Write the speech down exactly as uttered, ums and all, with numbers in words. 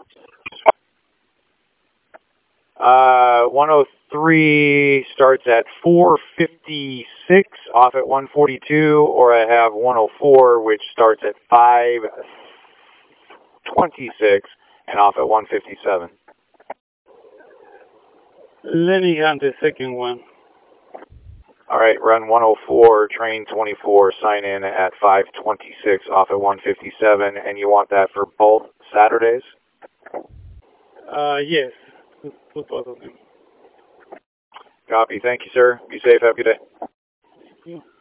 Uh, one oh three starts at four fifty-six, off at one forty-two, or I have one oh four, which starts at five twenty-six and off at one fifty-seven. Let me have the second one. All right, run one oh four, train twenty-four, sign in at five twenty-six, off at one fifty-seven, and you want that for both Saturdays? Uh, yes, put both of them. Copy. Thank you, sir. Be safe. Have a good day. Yeah.